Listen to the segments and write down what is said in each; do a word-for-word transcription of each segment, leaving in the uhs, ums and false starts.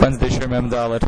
Wednesday Shir Mem Dalet.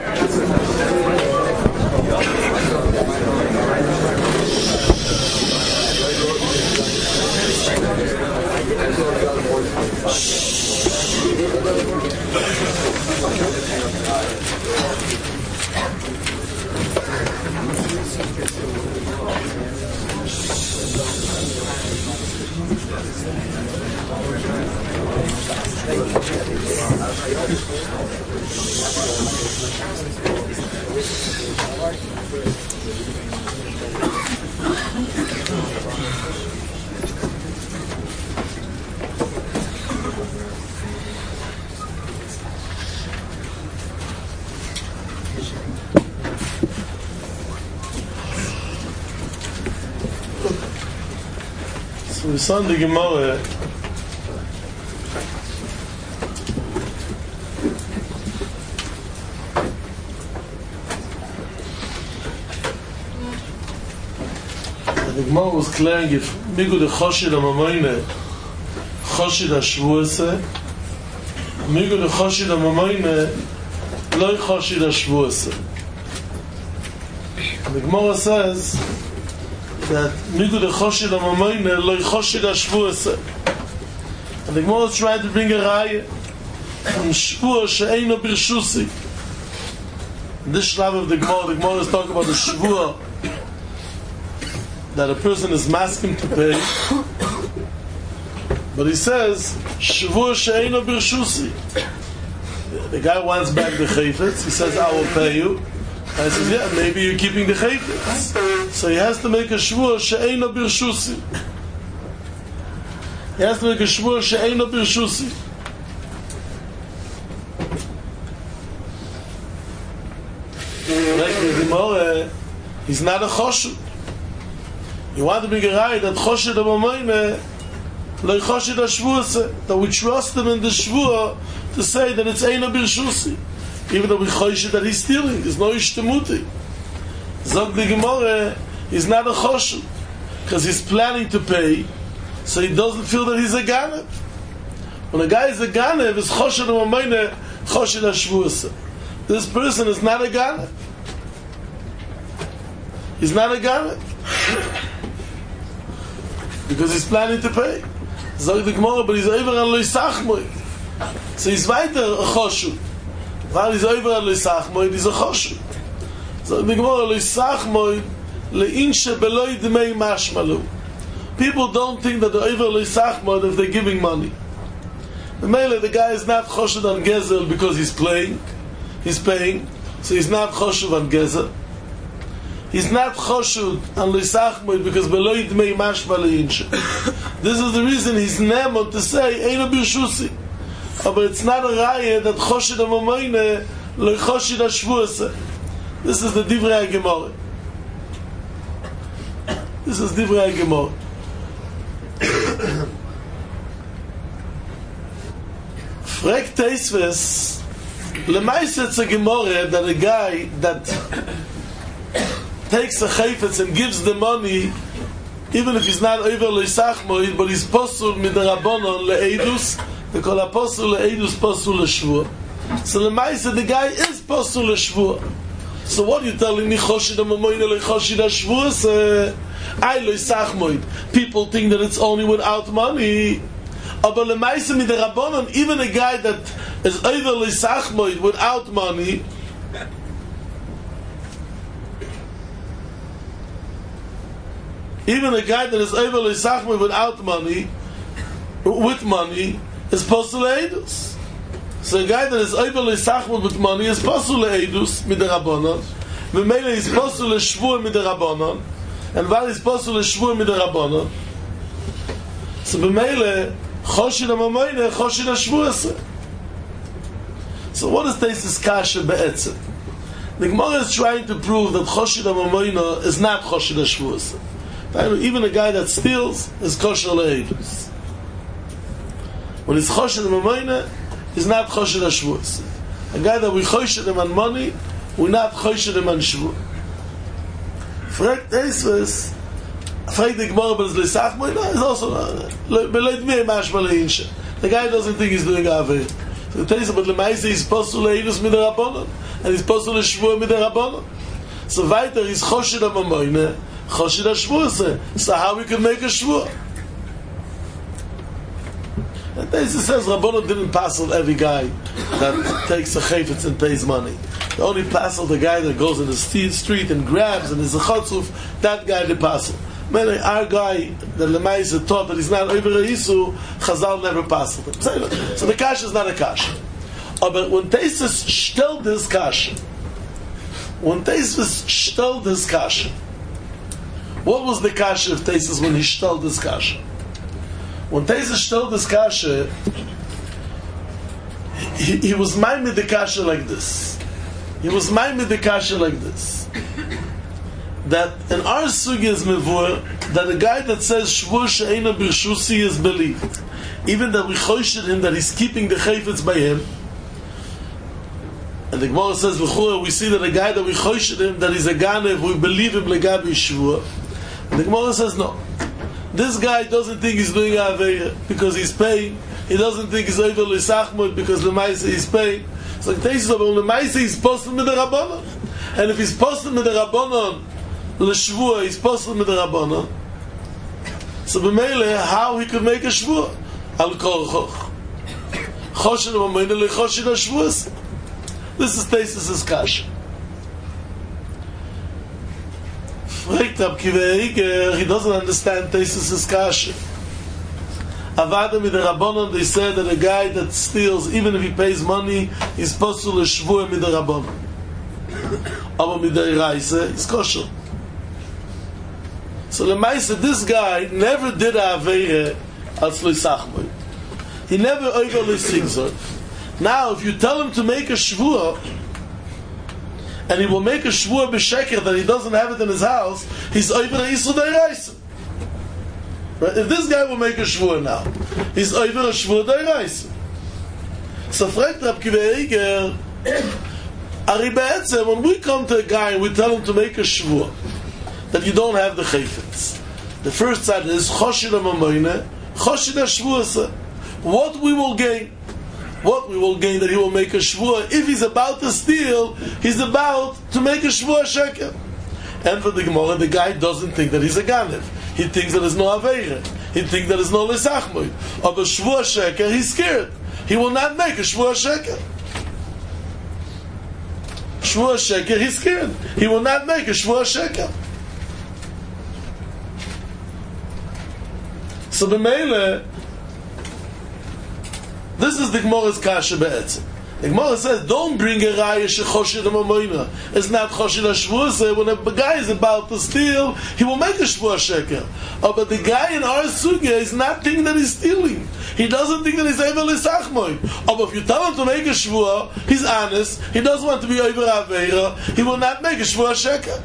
So we saw in the Gemara the Gemara was clearing if Migu the Choshid HaMamayne Choshid HaShvuase Migu the Choshid HaMamayne Loi Choshid HaShvuase. The Gemara says that Migu the Choshid HaMamayne Loi Choshid HaShvuase. And the Gemara is trying to bring a raya from Shvua She'eino Birshusi. In this shlav of the Gemara, the Gemara is talking about the Shvua that a person is masking to pay, but he says Shvua She'eino Birshusi. The guy wants back the chayfetz. He says, I will pay you. And he says, yeah, maybe you're keeping the chayfetz. So he has to make a Shvua She'eino Birshusi. He has to make a Shvua She'eino Birshusi. Like the Gemara, he's not a choshed. You want to bring a raya that Choshid HaMamayne Loi Choshid HaShvuase, that we trust him in the Shvua to say that it's Eino Birshusi, even though we Choshid that he's stealing. There's no Ishtemuti. Zog the Gemara, he's not a Choshid because he's planning to pay, so he doesn't feel that he's a Ganev. When a guy is a Ganev, it's Choshid HaMamayne Choshid HaShvuase. This person is not a Ganev. He's not a Ganev because he's planning to pay. Zog the Gemara, but he's over on Lo Yisachmoid. So he's weiter a Choshud. While he's over on Lo Yisachmoid, he's a Choshud. Zog the Gemara, Lo Yisachmoid le'inshe beloi dmei mashmalu. People don't think that they're over Lo Yisachmoid if they're giving money. The mele, the guy is not Choshud on Gezel because he's playing, he's paying, so he's not Choshud on Gezel. He's not Choshud on Lo Yisachmoid because beloi dmei mashma le'inshe. This is the reason he's nemot to say Eino Birshusi. But it's not a raya that Choshid HaMamayne Loi Choshid HaShvuase. This is the Divrei HaGemara. This is Divrei HaGemara. Frek Teisves, Lemaise it's a Gemara that a guy that takes a chayfetz and gives the money, even if he's not over Lo Yisachmoid, but he's posul mit the Rabbanon le'edus, they call a posul le'edus posul le'shvua. So Lemaise the guy is posul le'shvua. So what are you telling me? Choshid HaMamayne Loi Choshid HaShvuase. I Lo Yisachmoid. People think that it's only without money. But Lemaise mit the Rabbanon, even a guy that is over Lo Yisachmoid without money, even a guy that is over Lo Yisachmoid without money, with money, is posul le'edus. So a guy that is over Lo Yisachmoid with money is posul le'edus mit the Rabbanon. V'meile is posul le'shvua mit the Rabbanon. And while he's posul le'shvua mit the Rabbanon, so v'meile Choshid HaMamayne Choshid HaShvuase. So what is this kasha be'etzem? The Gemara is trying to prove that Choshid HaMamayne is not Choshid HaShvuase. Even a guy that steals is kosher le'edus. When it's Choshid HaMamayne, he's not Choshid HaShvuase. A guy that we choshed him on money, we're not choshed him on shvu. Frek Teisves, Frek the Gemara, but it's Lo Yisachmoid, no, it's also below me mashma le'inshe. The guy doesn't think he's doing avir. So the Taisa, but Lemaise is supposed to leidus mit der Rabbanon, and he's supposed to shvua mit der Rabbanon. So weiter is Choshid HaMamoyne, Choshid HaShvuase. So how we can make a shvua? And Taisa says Rabbanon didn't passel every guy that takes a chayfetz and pays money. They only passel the guy that goes in the street and grabs and is a chotzuf, that guy they passel. Man, our guy, the Lemaise taught that he's not over a Yisu, Chazal never passed him. So the kasha is not a kasha. Oh, but when Taisus stellt this kasha, when Taisus stellt this kasha, what was the kasha of Taisus when he stellt this kasha? When Taisus stellt this kasha, he, he was maimed the kasha like this. He was maimed the kasha like this. That in our sugi is mevur, that a guy that says shvur she'ena birshusi is believed. Even that we choshid him, that he's keeping the chayfetz by him. And the Gemara says, we see that a guy that we choshid him, that he's a ganev, we believe him legabi shvur. And the Gemara says, no. This guy doesn't think he's doing aveira because he's paying. He doesn't think he's over l'sachmod because l'maisa he's paying. So the Taisa of l'maisa he's posted with the Rabbanon. And if he's posted with the Rabbanon, l'shvua, he's posted with the Rabbanon. So b'meile, how he could make a shvua? Al korchoch. Choshen ha'mamoyne le'choshen ha'shvuas. This is Taisus' kasha. Fragt Rab Kiva Eiger, he doesn't understand Taisus' kasha. Avada mit the Rabbanon, they said that a guy that steals, even if he pays money, he's supposed to l'shvua mit the Rabbanon. Aber mit der Reise, he's kosher. So the Lemaise, this guy never did a aveire als l'sachmoy. He never over l'sigzor. Now, if you tell him to make a shvua, and he will make a shvua b'sheker that he doesn't have it in his house, he's over a isu d'iraisa. Right? If this guy will make a shvua now, he's over a shvua d'iraisa. So, fragt Rab Kiva Eiger, Ari be'etzem, when we come to a guy and we tell him to make a shvua, that you don't have the chayfetz. The first side is Choshid HaMamoyne, Choshid HaShvuasa. What we will gain? What we will gain that he will make a shvua. If he's about to steal, he's about to make a shvua sheker. And for the Gemara, the guy doesn't think that he's a ganev. He thinks that there's no aveira. He thinks that there's no lesachmoy. Of a shvua sheker, he's scared. He will not make a shvua sheker. Shvua sheker, he's scared. He will not make a shvua sheker. So the Mele, this is the Gemara's kasha be'etzim. The Gemara says, don't bring a raya shechoshid ha'mamoyne. It's not choshid ha'shvuasa. When a guy is about to steal, he will make a shvua sheker. Oh, but the guy in our sugya is not thinking that he's stealing. He doesn't think that he's over l'sachmoy. Oh, but if you tell him to make a shvua, he's honest. He doesn't want to be over aveira. He will not make a shvua sheker.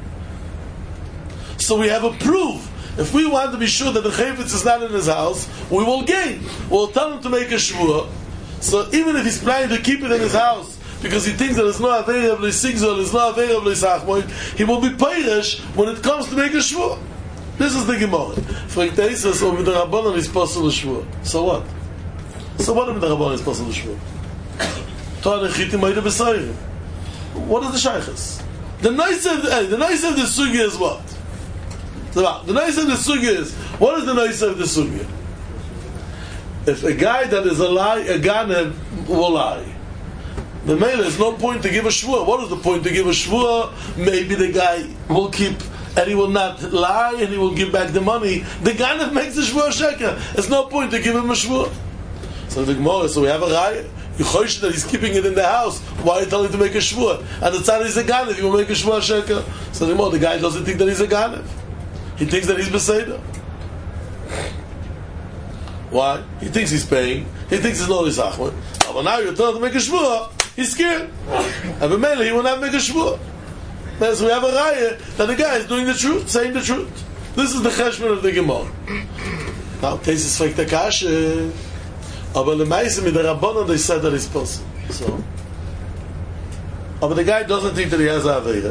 So we have a proof. If we want to be sure that the chayfetz is not in his house, we will gain. We'll tell him to make a shvua. So even if he's planning to keep it in his house because he thinks that there's no aveira of l'sigzor, there's no aveira of l'sachmoy, he will be peiresh when it comes to make a shvua. This is the Gemara. For Taisus, or with the Rabbanon is possible shvua. So what? So what if the Rabbanon is possible shvua? Torah nechitim oida b'soirim. What is the shaychus? The nice of the, the nice of the sugi is what? The nice of the sugi is, what is the nice of the sugi? If a guy that is a lie, a ganev will lie. The male, there's no point to give a shvua. What is the point to give a shvua? Maybe the guy will keep, and he will not lie, and he will give back the money. The ganev makes the shvua sheker. There's no point to give him a shvua. So the Gemara, so we have a raya. You chosh that he's keeping it in the house. Why are you telling him to make a shvua? And the tzad is a ganev. He will make a shvua sheker. So the Gemara, the guy doesn't think that he's a ganev. He thinks that he's beseder. Why? He thinks he's paying. He thinks it's not his achmod. But now you're telling him to make a shvua, he's scared. And b'meile, he will not make a shvua. So we have a raya that the guy is doing the truth, saying the truth. This is the cheshbon of the Gemara. Now, Taisus fragt the kasha. Aber l'maisa mit the Rabbanon, they said that it's possible. So, but the guy doesn't think that he has a aveira.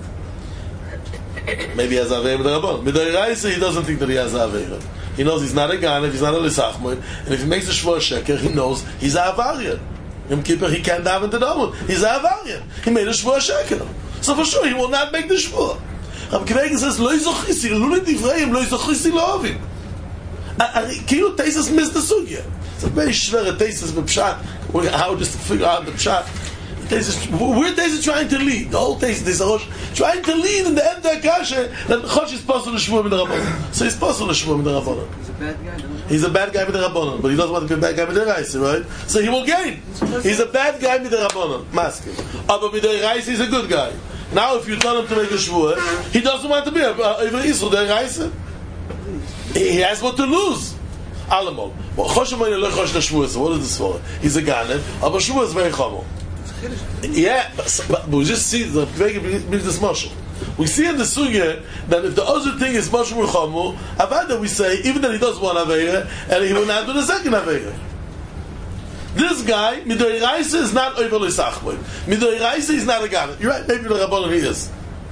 Maybe he has a aveira with the Rabbanon. With the Reise, he doesn't think that he has a aveira. He knows he's not a ganev, he's not a lisachmoid, and if he makes a shvua sheker, he knows he's a avarian. Yom Kippur, he can't daven to the Omen. He's a Havarian. He made a Shvuah Sheker. So for sure, he will not make the Shvuah. Rabbi Akiva says, Lo yizochisi, lo nedivrayim, lo yizochisi lo ovim. Kilu Teisus missed the Sugya. It's a very shver Teisus b'pshat. How just to figure out the pshat. We're Teisus trying to lead. The whole Teisus, this Rosh, trying to lead in the end of the Kasha, that Chosh is possible to Shvuah with the Rabbanon. So he's possible to Shvuah with the Rabbanon. He's a bad guy with the Rabbanon, but he doesn't want to be a bad guy with the Reise, right? So he will gain. He's a bad guy with the Rabbanon, masking. But with the Reise, he's a good guy. Now, if you tell him to make a Shvuah, he doesn't want to be a Iver Yisrael, the Reise. He has what to lose. Alamol. What is this for? He's a Ganev, but Shvuah is very chomo. Yeah, but, but we just see the this marshal. We see in the sugya that if the other thing is marshal chamu, avada we say even that he does one aveira and he will not do the second aveira. This guy midoi raisa is not over l'sachboy. Midoi raisa is not a gan. You're right. Maybe the rabbanon he is,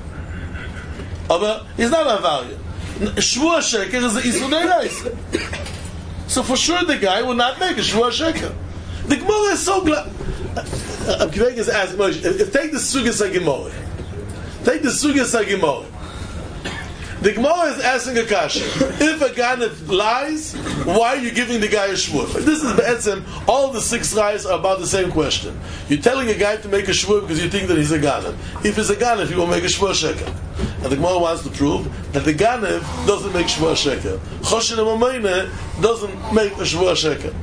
but he's not a avaria. Shvuah sheker is the isudei raisa. So for sure the guy will not make a shvuah sheker. The Gemara is so glad. I'm giving us as much. Take the Sugyas HaGemara. Take the Sugyas HaGemara. The Gemara is asking a kasha. If a Ganev lies, why are you giving the guy a shvuah? This is Be'etzem. All the six lies are about the same question. You're telling a guy to make a shvuah because you think that he's a Ganev. If he's a Ganev, he will make a shvuah sheker. And the Gemara wants to prove that the Ganev doesn't make shvuah sheker. Choshen HaMamayne doesn't make a shvuah sheker.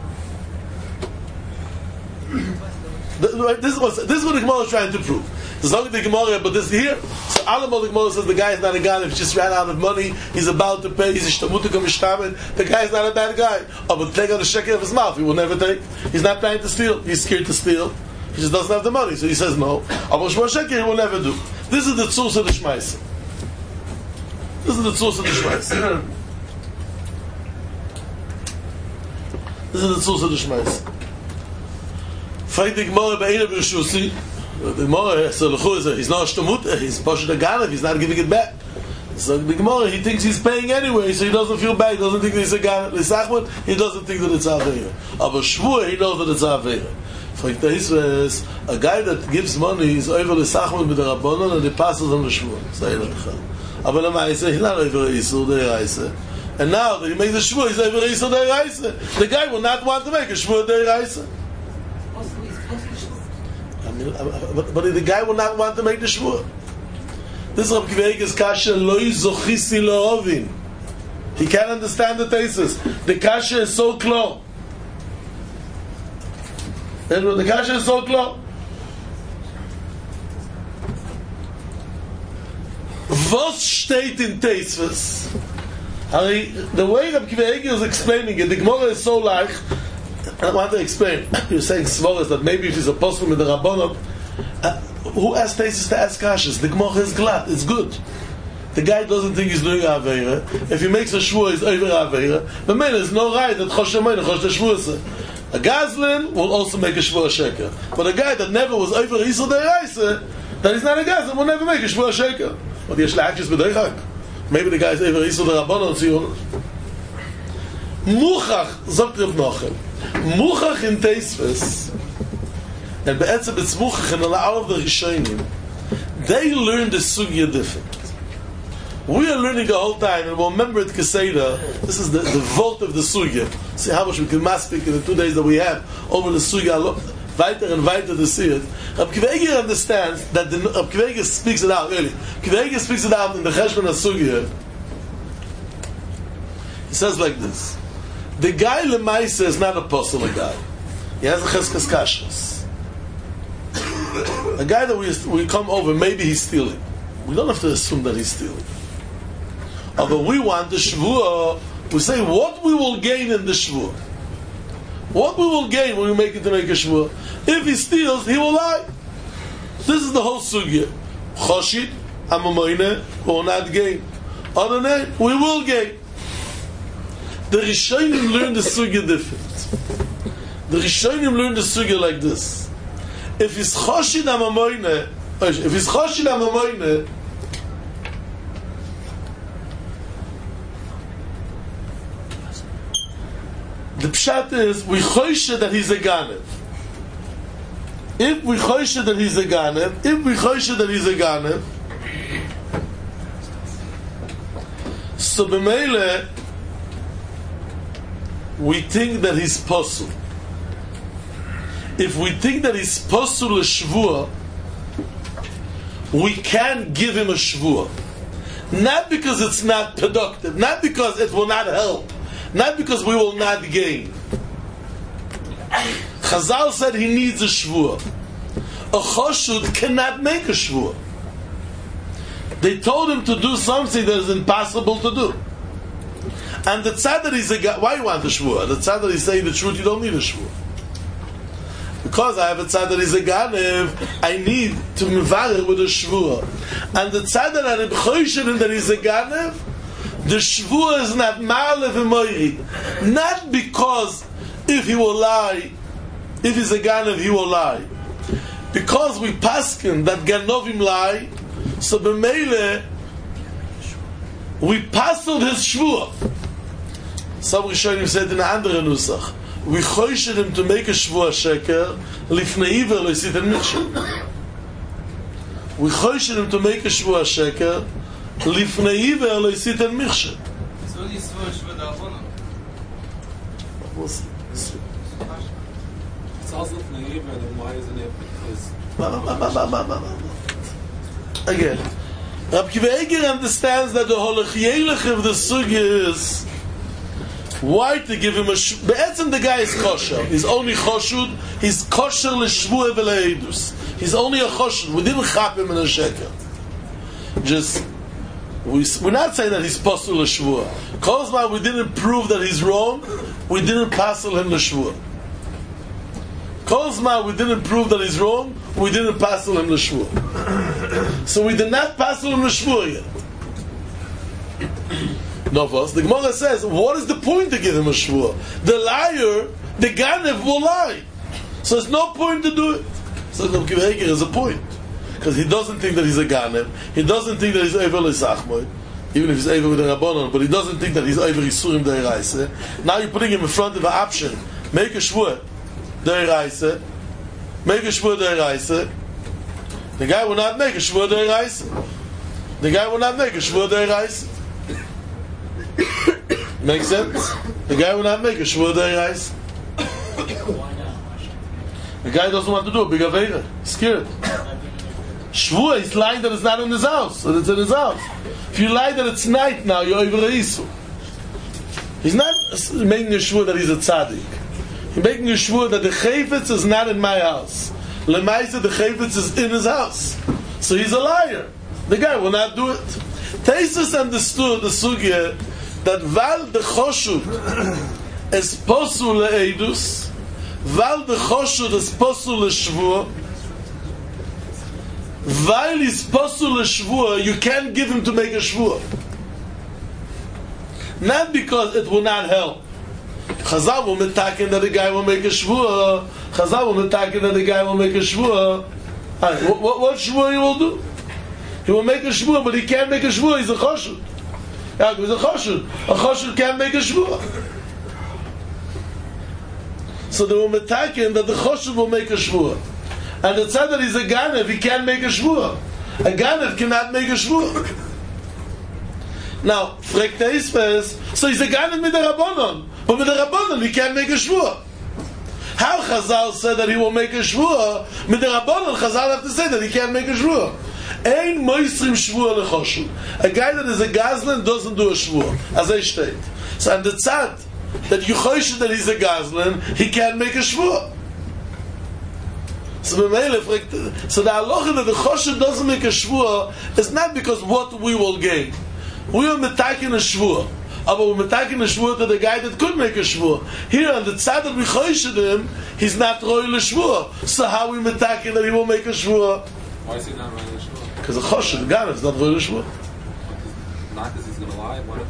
This is what this is what the Gemara is trying to prove. There's not the Gemara, but this here. So Alamol the Gemara says the guy is not a guy. He just ran out of money. He's about to pay. He's ishtamutikam ishtamen. The guy is not a bad guy. Oh, but take out the shekel of his mouth. He will never take. He's not planning to steal. He's scared to steal. He just doesn't have the money, so he says no. Oh, but shekel he will never do. This is the tzuz of the shmais. This is the tzuz of the shmais. This is the tzuz of the shmais. Fight the Gemara by Eina B'Rishusi. The Gemara, so he's not a shtamut, he's Pashat a Ganev, he's not giving it back. So the Gemara, he thinks he's paying anyway, so he doesn't feel bad, he doesn't think that he's a Ganev. L'Sachman, he doesn't think that it's Aveira. But Shvuah, he knows that it's Aveira. Fight the Israel, a guy that gives money is over L'Sachman with the Rabbanon and he passes on the Shvuah. So he But the Ma'aseh, he's not over Yisur, the Reise. And now that he makes the Shvuah, he's over Yisur, the Reise. The guy will not want to make a Shvuah, the Reise. But, but the guy will not want to make the shvuah. This is Rabbi Akiva's kasha lo yizochisi lo ovin. He can't understand the thesis. The kasha is so clear. The kasha is so clear. Was steht in Teisves? The way Rabbi Akiva is explaining it, the Gemara is so like. I want to explain. You're saying Svoris that maybe if he's a apostle with the Rabbanon, uh, who asked Tesis to ask Kashas? The Gemara is glad. It's good. The guy doesn't think he's doing Aveira. If he makes a shvuah, he's over Aveira. But man, there's no right that Chosh Shemayne, Chosh Teshvuah. A Gazlan will also make a shvuah sheker. But a guy that never was over Yisrael Deiraisa, that he's not a Gazlan, will never make a shvuah sheker. But yesh la'akshis b'deichak. Maybe the guy is over Yisrael Rabbanon. Muchach, sagt Reb Nochem. Muchach in Teisves, and be'etzem it's Muchach and all of the Rishonim, they learn the Sugya different. We are learning the whole time, and we'll remember it Keseda. This is the, the vault of the Sugya. See how much we can mass speak in the two days that we have over the Sugya, weiter and weiter to see it. Reb Akiva understands that the Reb Akiva speaks it out, really. Reb Akiva speaks it out in the Cheshbon HaSugya. He says like this. The guy Lemaisa is not a apostle, a guy. He has a cheskas kashas. A guy that we, we come over, maybe he's stealing. We don't have to assume that he's stealing. Although we want the shvuah, we say what we will gain in the shvuah. What we will gain when we make it to make a shvuah. If he steals, he will lie. This is the whole sugya. Choshit, amamoyne, will not gain. Other than that, we will gain. The Rishonim learn the sugya different. The Rishonim learn the sugya like this. If he's choshid amamoyne, if he's choshid amamoyne, the pshat is we choshid that he's a ganev. if we choshe that he's a ganev, if we choshe that he's a ganev, so b'meile we think that he's posul. If we think that he's posul a shvua, we can't give him a shvua. Not because it's not productive, not because it will not help, not because we will not gain. Chazal said he needs a shvua. A choshud cannot make a shvua. They told him to do something that is impossible to do. And the tzad that he's a ga- why you want a shvua? The tzad that he's saying the truth, you don't need a shvua. Because I have a tzad that is a ganev, I need to mevarer with a shvua. And the tzad that I'm choishen that is a ganev, the shvua is not ma'alev v'moiri. Not because if he will lie, if he's a ganev, he will lie. Because we paskin that ganovim lie, so b'meile, we passled his shvua. Some Rishonim said in a andere nusach, we choished him to make a shvua sheker, lifnei iver lo yisit el michshel. We choished him to make a shvua sheker, lifnei iver lo yisit el michshel. So what is shvua d'Rabbanan? It's also lifnei iver, then why isn't it because... Again, Rabbi Akiva Eiger understands that the holach yelech of the sugya is why to give him a sh- Be'etzem the guy is kosher. He's only choshud. He's kosher l'shvua v'le'edus. He's only a choshud. We didn't chap him in a sheker. Just we, we're not saying that he's posel l'shvua. Kozman, we didn't prove that he's wrong. We didn't passel him l'shvua. Kozman, we didn't prove that he's wrong. We didn't passel him l'shvua. So we did not passel him l'shvua yet. Novos, the Gemara says, what is the point to give him a shvua? The liar, the ganev will lie. So there's no point to do it. So the Akiva Eiger is a point. Because he doesn't think that he's a ganev. He doesn't think that he's over l'sachmoy. Even if he's over with the Rabbanon, but he doesn't think that he's over Yisurim Deiraisa. Now you're putting him in front of an option. Make a shvua Deiraisa. Make a shvua Deiraisa. The guy will not make a shvua Deiraisa. The guy will not make a shvua Deiraisa. Makes sense? The guy will not make a shvua Deiraisa. The guy doesn't want to do a big avera. He's scared. Shvua, he's lying that it's not in his house, that it's in his house. If you lie that it's night now, you're over Isu. He's not making a shvua that he's a tzaddik. He's making a shvua that the chayfetz is not in my house. Lemaisa, the chayfetz is in his house. So he's a liar. The guy will not do it. Taisus understood the sugya that val the choshud is posul le'edus, val the choshud is posul le'shvua, while he's posul le'shvua, you can't give him to make a shvua. Not because it will not help. Chazal will metaken that the guy will make a shvua. Chazal will metaken that the guy will make a shvua. What, what, what shvua he will do? He will make a shvua, but he can't make a shvua. He's a choshud. Yeah, he's a choshud. A choshud can't make a shvua. So they will metaken that the choshud will make a shvua. And it said that he's a ganev, he can't make a shvua. A ganev cannot make a shvua. Now, fragt der Isfes, so he's a ganev mit der Rabbanon, but with the Rabbanon he can't make a shvua. How Chazal said that he will make a shvua, with the Rabbanon Chazal have to say that he can't make a shvua. Ein moisrim shvua lechoshud. A guy that is a gazlan doesn't do a shvua, as I state. So on the tzad, that you chosh that he's a gazlan, he can't make a shvua. So the halacha that the choshud doesn't make a shvua is not because what we will gain. We are metaking a shvua. But we're metaking a shvua to the guy that could make a shvua. Here on the tzad that we choshud him, he's not royal a shvua. So how we metaking that he will make a shvua? Why is he not royal a shvua? Because the choshud, the ganev, is not royal a shvua. Not because he's going to lie? What?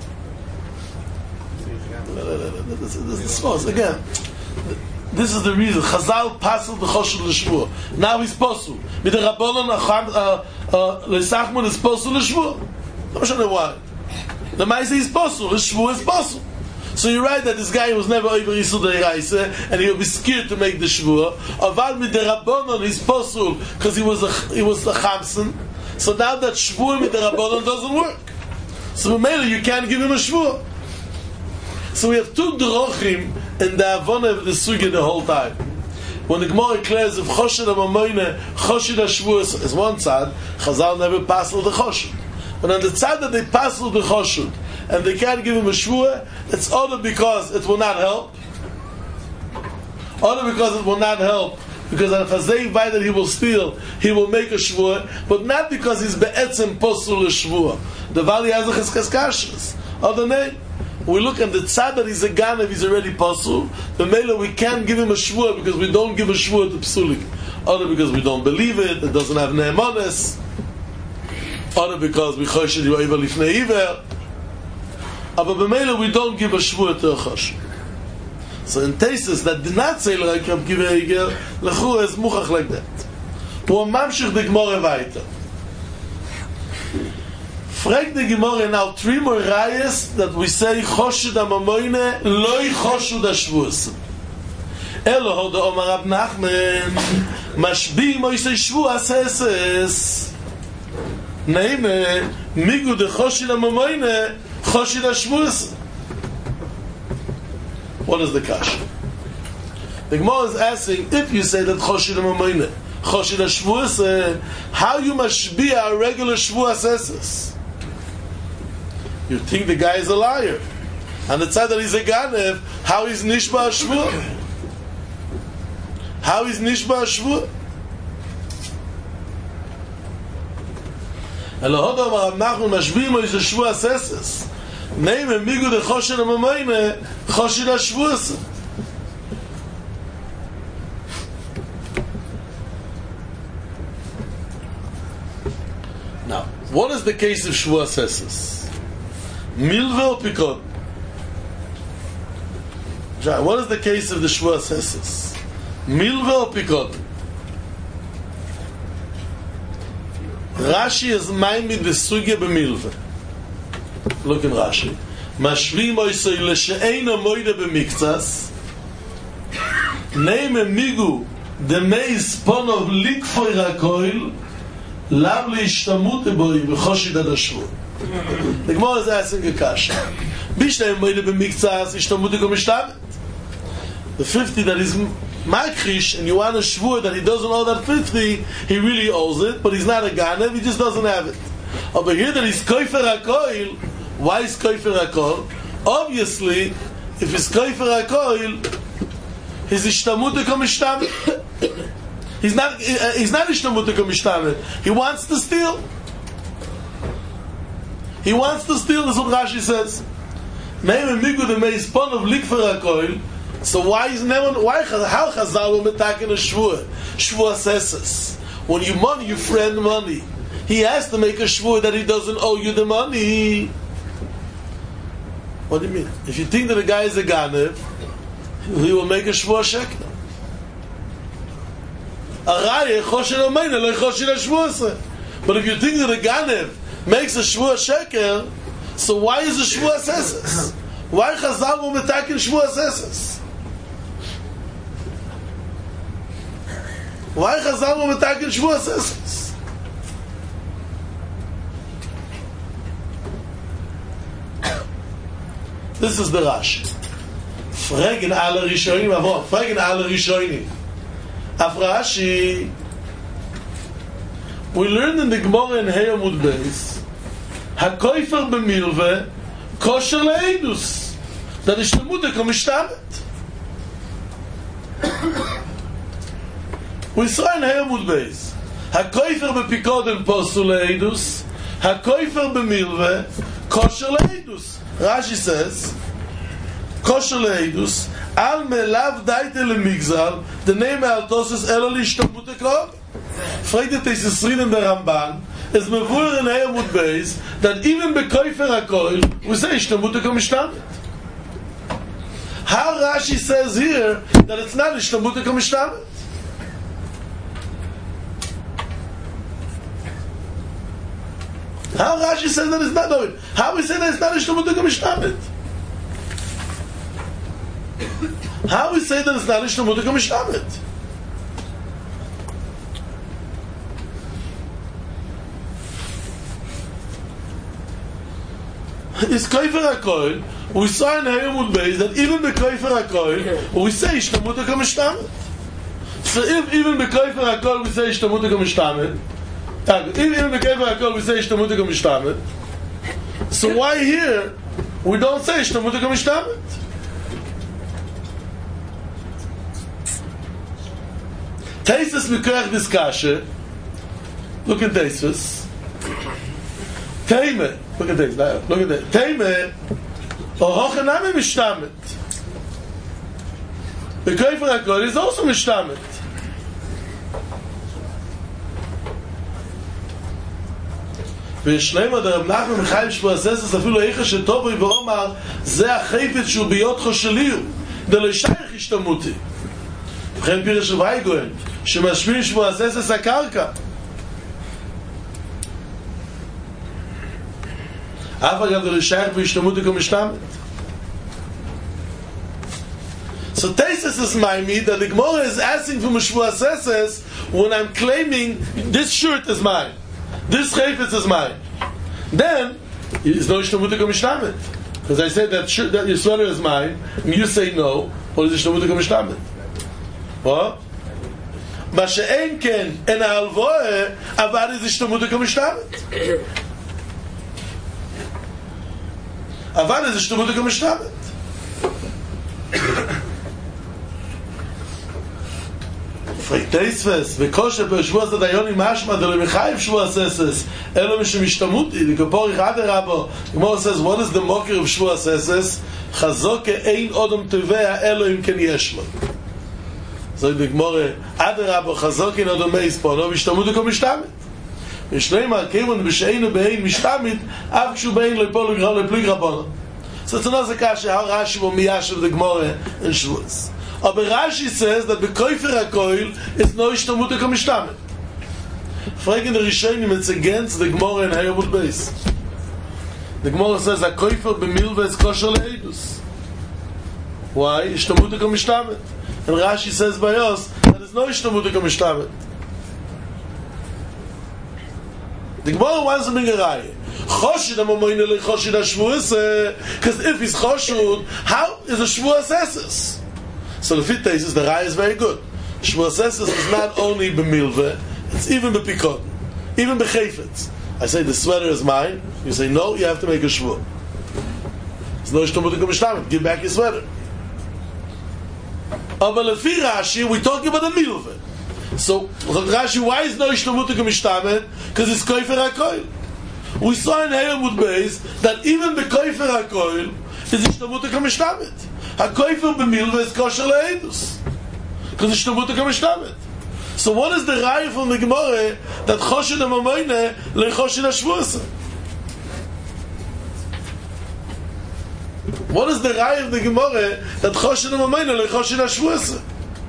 This is false. Again, this is the reason. Chazal passed the choshud l'shvua. Now he's posul. With the Rabbanon, l'sachman is posul l'shvua. I don't know why. The Maisa is posul. The shvua is posul. So you're right that this guy was never over Yisur Deiraisa, and he'll be scared to make the Shvuah. Aval mit der Rabbanon is possible because he was a he was a Chamson. So now that Shvuah mit der Rabbanon doesn't work. So maybe you can't give him a Shvuah. So we have two drochim in the Avona of the Sugya the whole time. When the Gemara declares if Choshid HaMamoyne, Choshid HaShvuah is one side, Chazal never passed the Choshid. But on the side that they pass the Choshid, and they can't give him a Shvuah, it's only because it will not help. Only because it will not help. Because if Hazei by that he will steal, he will make a Shvuah, but not because he's Be'etzem Posul a Shvuah. The Valley has a Cheskashkas. Other name. We look at the tzad that he's a Ganev, he's already Posul. The Mela, we can't give him a Shvuah because we don't give a Shvuah to Psulik. Other because we don't believe it, it doesn't have Ne'emanes. Other because we Choshid Yoiva Lifnei Iver. But b'meila we don't give a shvuah to a chosh. So in Tesis that did not say like Rav Kiva Eiger, lechu is muchach like that. Wo mamshich the Gemara weiter. Frag the Gemara now three more rayas that we say choshid hamamoyne loy choshud hashvuas. Elo hoda Omar Rab Nachman mashbi moisei shvuas eses. Neime migu de choshid hamamoyne Choshid HaShvuas. What is the kasha? The Gemara is asking, if you say that Choshid HaMamoyne, Choshid HaShvuas, how you mashbiya a regular Shvuas Eses? You think the guy is a liar. And the tzad that he's a Ganev, how is Nishba HaShvuah? How is Nishba HaShvuah? Elohoda Rav Nachman mashbiya is a Shvuas Eses. Name and migu de Choshid HaMamoyne, Choshid HaShvuas. Now, what is the case of Shvuas Eses? Milve or Pikod? What is the case of the Shvuas Eses? Milve or Pikod? Rashi is maimid the sugya b'milve. Look in Rashi. Mashvim oisei l'she'eino moide b'miktzas neime migu demeis ponov likfoy rakoil lav leishtamute boi v'choshid HaShvuah. The Gemara is asking a kasha. Bishnei moide b'miktzas ishtamute ko mishtamet. The fifty that is makrish, and you want a shvuah that he doesn't owe that fifty, he really owes it, but he's not a ganev, he just doesn't have it. Over here that he's koifer hakoil, why is koifer hakoil? Obviously, if he's koifer hakoil, he's ishtamut ko mishtamet. He's not. He's not ishtamut ko mishtamet. He wants to steal. He wants to steal. That's what Rashi says. Meim migu de meis pon of likfer hakoil. So why is no one? Why how Chazal will attack in a shvuah? Shvuah says when you money, you friend money. He has to make a shvuah that he doesn't owe you the money. What do you mean? If you think that a guy is a ganev, he will make a shvuah shekel. A raya choshid hamayne lo choshid hashvuah. But if you think that a ganev makes a shvuah shekel, so why is the shvuah says? Why Chazal will attack in shvuah says? Why Chazal will attack in shvuah says? This is the Rashi. Fragen alle Rishonim, aber fragen alle Rishonim. Af Rashi, we learned in the Gemara in Hey Amud Beis, hakoifer b'milve kosher le'edus. That is shlemuta komishtamet. We saw in Hey Amud Beis, hakoifer b'pikod and posul le'edus, hakoifer b'milve kosher le'edus. Rashi says, kosher le'edus, al melav daite le'migzal, the name of Altoses elo l'ishtamut ekor. Fragte Teisesrin in the Ramban, is mevur in Hey Amud Beis, that even bekoifer hakoil, we say ishtamut ekor mishtamet. How Rashi says here that it's not ishtamut ekor mishtamet? How Rashi says that it's not knowing? How we say that it's not ishtamut ekor mishtamet? How we say that it's not ishtamuta kamishtamet? It's Koifer HaKoil. We saw in Hayamud Beis that even the Koifer HaKoil, we say ishtamuta kamishtamet. So if even the Koifer HaKoil we say ishtamuta kamishtamet, if even the Koifer HaKoil we say ishtamuta kamishtamet, so why here we don't say ishtamuta kamishtamet? Taisus Mikrach this kasha. Look at Taisus. Taime. Look at this. Look at that. Taime. Oh, Hochanami mishtamet. The Koifer HaKoil is also mishtamet. וישלמה דרב נחמן מחייב שבועסס אפילו איכה שטובוי ואומר זה החפץ שהוא ביותחו שלי דלו שייך השתמותי וכן פירש של וייגוין שמשמיע שבועסס הקרקע אף אגב דלו שייך והשתמותי כמשתמת. So Taisus is my me that the Gemara is asking for Meshvuaseses when I'm claiming this shirt is mine. This chayfetz is mine. Then, it's no ishtamuta kamishtamet. Because I said that, shirt, that your sweater is mine, and you say no, what is ishtamuta kamishtamet? What? Ma she'en ken en ha'alvoe, avad is ishtamuta kamishtamet. Avad is ishtamuta kamishtamet. Teisves, v'koshe b'shvuas adayoni mashma delo mechayiv shvuas eses elo mishum ishtamuti l'kaporich aderabo. Gemara says, what is the mocker of shvuas eses? Chazoke ein odom tevea elo im ken yeshlo. So the Gemara aderabo chazoke ein odom meis pono v'ishtamuti ko mishtamet. V'shneimar kevon b'sheinu bein mishtamit av kshu bein lepol leplig rabono. So it's another kasha how Rashi will miyashiv the Gemara in shvuas. Aber Rashi says that the Koifer HaKoil is no ishtamuta kamishtamet. Fragen the Rishonim, it's against the Gemara in Hayamud Beis. The Gemara says that Koifer b'milva is kosher le'edus. Why? Ishtamuta kamishtamet. And Rashi says by us that it's no ishtamuta kamishtamet. The Gemara wants to bring a raya. Choshid amomoyne le choshid ha-shvuas, because if he's choshud, how is a shvuas eses? So the fit is the raya is very good. Shvuas eses is not only b'milveh, it's even b'pikot, even b'chayfetz. I say the sweater is mine. You say no, you have to make a shvuah. It's no ishtamuta kamishtamet. Give back your sweater. Aber lefi Rashi, we're talking about the milveh. So Rashi, why is no ishtamuta kamishtamet? Because it's Koifer HaKoil. We saw in Hayamud Beis that even the Koifer HaKoil is ishtamuta kamishtamet. HaKoifer b'milveh is kosher le'edus. Because it's ishtamuta kamishtamet. So what is the raya from the Gemara that choshid ha'mamoyne le'choshid ha'shvuasa? What is the raya of the Gemara that choshid ha'mamoyne le'choshid ha'shvuasa?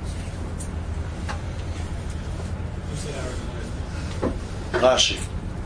Rashi.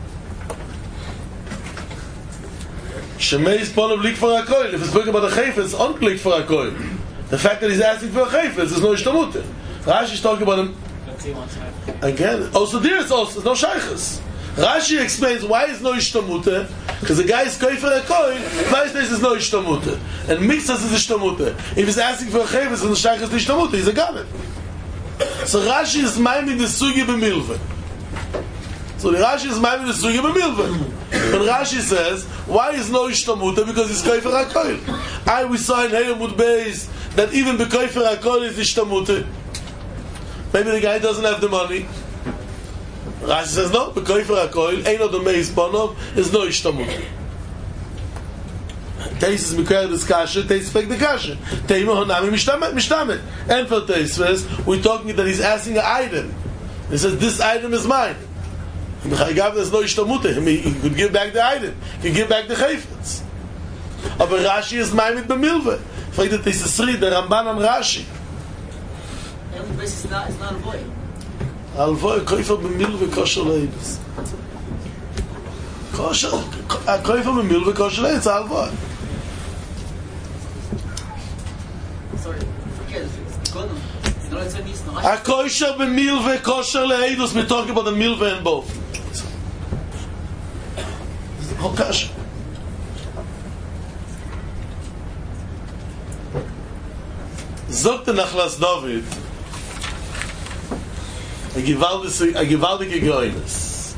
Shemei is pon of lik for a koil. If it's spoken about a chayfetz, it's on lik for a koil. The fact that he's asking for a chayfetz is no ishtamute. Rashi is talking about him again. Also there it's also it's no shaychus. Rashi explains why is no ishtamute, because the guy is koifer a koil. Why is this is no ishtamute? And mixas is ishtamute. If he's asking for a chayfetz, and the shaychus is ishtamute, he's a gamet. So Rashi is minding the sugi b'milveh. So the Rashi is minding the sugi b'milveh. But Rashi says, why is no ishtamuta? Because it's koifer HaKoil. I we saw in Hayamud Beis that even the koifer HaKoil is ishtamuta. Maybe the guy doesn't have the money. Rashi says, no, the koifer HaKoil, ain't no the meis bonov, is no ishtamuta. Teis is mikar this kasha, Teis spek the kasha. Teima honami mishtamet, mishtamet. And for Teis says, we're talking that he's asking an item. He says, this item is mine. There's no ishtamute. He could give back the item. He could give back the chayfetz. But Rashi is maimed b'milveh. Fragt the Tisri, the Ramban and Rashi. It's not a void. Alvoy, koifer b'milveh kosher leidus. Kosher, koifer b'milveh kosher leidus, alvoy. Sorry. A kosher b'milve, kosher le'edus. We're talking about the milve and both. Oh, gosh. Zogt the Nachlas David a gewaltige Geoines.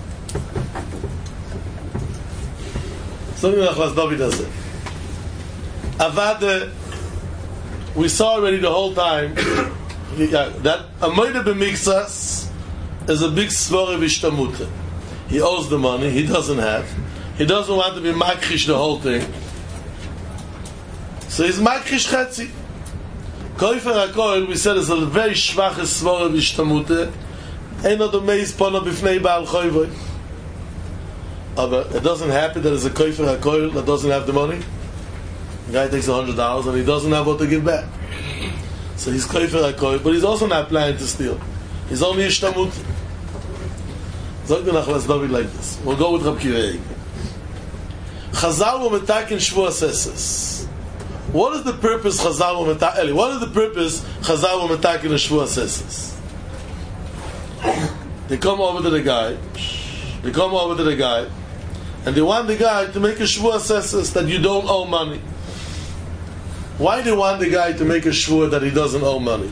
Zogt the Nachlas David does it. Avade, we saw already the whole time that a moide b'mixas is a big svore v'ishtamute. He owes the money, he doesn't have. He doesn't want to be makrish the whole thing. So he's makrish chetzi. Koifer HaKoil, we said, is a very schwache svore v'ishtamute. Eino the meiz pono b'fnei Baal Choyvoi. But it doesn't happen that there's a Koifer HaKoil that doesn't have the money. The guy takes a hundred dollars and he doesn't have what to give back. So he's Koifer HaKoil, but he's also not planning to steal. He's only ishtamute. Zog the Nachlas David like this. We'll go with Rab Kiva. Chazal will metakin shvuas eses. What is the purpose Chazal will metakin? What is the purpose Chazal will metakin shvuas eses? They come over to the guy. They come over to the guy, and they want the guy to make a shvuas eses that you don't owe money. Why do they want the guy to make a shvur that he doesn't owe money?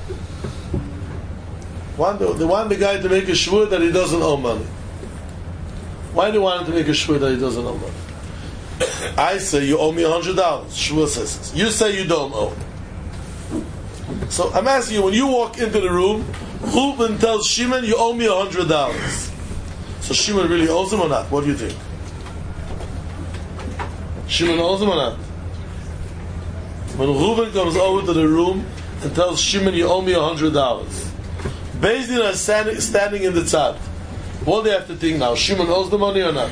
They want the guy to make a shvur that he doesn't owe money. Why do they want him to make a shvur that he doesn't owe money? I say you owe me a hundred dollars. Shvur says you say you don't owe. So I'm asking you, when you walk into the room, Reuben tells Shimon you owe me a hundred dollars. So Shimon really owes him or not? What do you think? Shimon owes him or not? When Reuben comes over to the room and tells Shimon you owe me a hundred dollars, Beis Din are standing, standing in the tzad. What do they have to think now? Shimon owes the money or not?